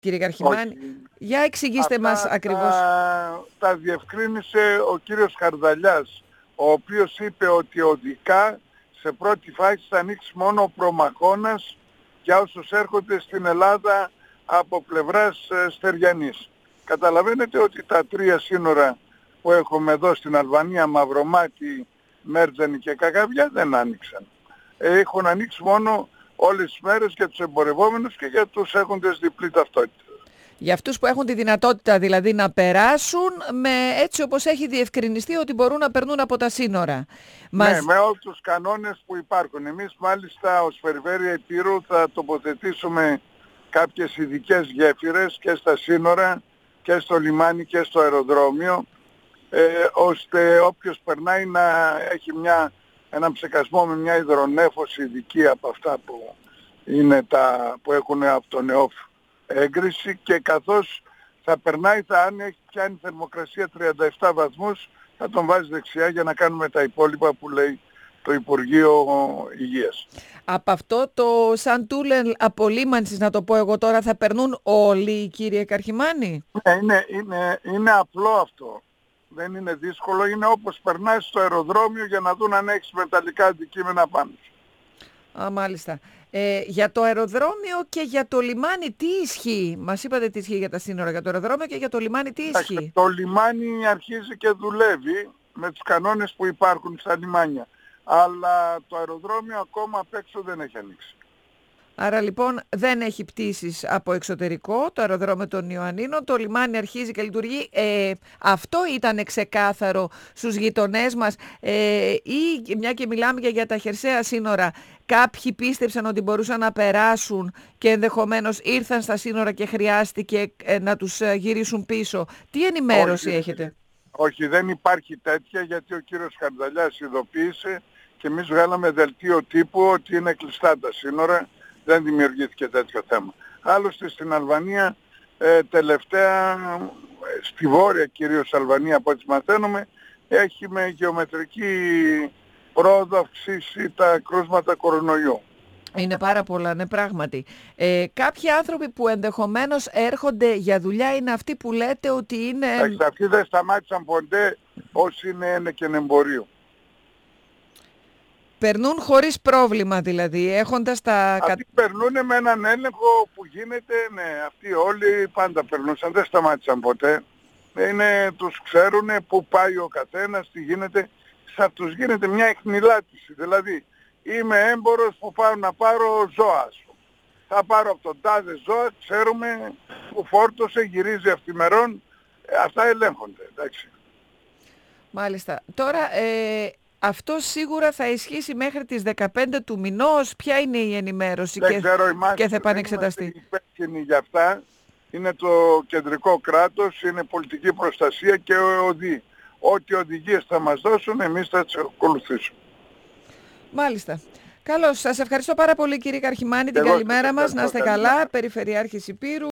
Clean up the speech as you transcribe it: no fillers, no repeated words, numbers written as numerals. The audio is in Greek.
κύριε Καρχιμάνη. Όχι. Για εξηγήστε μας Αυτά ακριβώς. τα διευκρίνησε ο κύριος Χαρδαλιάς, ο οποίος είπε ότι οδικά σε πρώτη φάση θα ανοίξει μόνο ο προμαχώνας για όσους έρχονται στην Ελλάδα από πλευράς Στεριανής. Καταλαβαίνετε ότι τα τρία σύνορα που έχουμε εδώ στην Αλβανία, Μαυρομάτι, Μέρτζανη και Κακαβιά, δεν άνοιξαν. Έχουν ανοίξει μόνο όλες τις μέρες για τους εμπορευόμενους και για τους έχοντες διπλή ταυτότητα. Για αυτούς που έχουν τη δυνατότητα δηλαδή να περάσουν έτσι όπως έχει διευκρινιστεί ότι μπορούν να περνούν από τα σύνορα. Ναι, με όλους τους κανόνες που υπάρχουν. Εμείς μάλιστα ως Περιφέρεια Υπήρου θα τοποθετήσουμε κάποιες ειδικές γέφυρες και στα σύνορα και στο λιμάνι και στο αεροδρόμιο, ώστε όποιος περνάει να έχει έναν ψεκασμό με μια υδρονέφωση ειδική από αυτά που, που έχουν από τον ΕΟΦ έγκριση, και καθώς θα περνάει, αν έχει πιάνει θερμοκρασία 37 βαθμούς, θα τον βάζει δεξιά για να κάνουμε τα υπόλοιπα που λέει το Υπουργείο Υγείας. Από αυτό το σαν τούλελ απολύμανσης, να το πω εγώ τώρα, θα περνούν όλοι, κύριε Καρχιμάνη? Ναι, είναι απλό αυτό. Δεν είναι δύσκολο. Είναι όπως περνάει στο αεροδρόμιο για να δουν αν έχεις μεταλλικά αντικείμενα πάνω σου. Μάλιστα. Για το αεροδρόμιο και για το λιμάνι τι ισχύει? Μας είπατε τι ισχύει για τα σύνορα, για το αεροδρόμιο και για το λιμάνι τι ισχύει? Το λιμάνι αρχίζει και δουλεύει με τους κανόνες που υπάρχουν στα λιμάνια. Αλλά το αεροδρόμιο ακόμα απ' έξω δεν έχει ανοίξει. Άρα λοιπόν δεν έχει πτήσεις από εξωτερικό το αεροδρόμιο των Ιωαννίνων, το λιμάνι αρχίζει και λειτουργεί. Αυτό ήταν ξεκάθαρο στους γειτονές μας, ή μια και μιλάμε και για τα χερσαία σύνορα, κάποιοι πίστεψαν ότι μπορούσαν να περάσουν και ενδεχομένως ήρθαν στα σύνορα και χρειάστηκε να τους γυρίσουν πίσω? Τι ενημέρωση έχετε? Όχι, δεν υπάρχει τέτοια, γιατί ο κύριος Χαρδαλιάς ειδοποίησε και εμείς βγάλαμε δελτίο τύπου ότι είναι κλειστά τα σύνορα. Δεν δημιουργήθηκε τέτοιο θέμα. Άλλωστε στην Αλβανία τελευταία, στη βόρεια κυρίως Αλβανία από ό,τι μαθαίνουμε, έχει με γεωμετρική πρόοδο αυξήσει τα κρούσματα κορονοϊού. Είναι πάρα πολλά, ναι, πράγματι. Κάποιοι άνθρωποι που ενδεχομένως έρχονται για δουλειά είναι αυτοί που λέτε ότι είναι... Αυτοί δεν σταμάτησαν ποτέ όσοι είναι και εμπορίου. Περνούν χωρίς πρόβλημα δηλαδή, έχοντας τα... Αυτοί περνούν με έναν έλεγχο που γίνεται, ναι, αυτοί όλοι πάντα περνούσαν, δεν σταμάτησαν ποτέ. Τους ξέρουν πού πάει ο καθένας, τι γίνεται. Σε αυτούς γίνεται μια εκμηλάτηση, δηλαδή είμαι έμπορος που πάω να πάρω ζώα. Θα πάρω από τον τάδε ζώα, ξέρουμε που φόρτωσε, γυρίζει αυτημερών, αυτά ελέγχονται, εντάξει. Μάλιστα. Τώρα... αυτό σίγουρα θα ισχύσει μέχρι τις 15 του μηνός. Ποια είναι η ενημέρωση και θα επανεξεταστεί? Δεν είμαστε υπεύθυνοι για αυτά. Είναι το κεντρικό κράτος, είναι πολιτική προστασία και οδοί. Ό,τι οδηγίες θα μας δώσουν, εμείς θα τις ακολουθήσουμε. Μάλιστα. Καλώς. Σας ευχαριστώ πάρα πολύ, κύριε Καρχιμάνη. Την καλημέρα μας. Να είστε καλά. Περιφερειάρχης Υπήρου.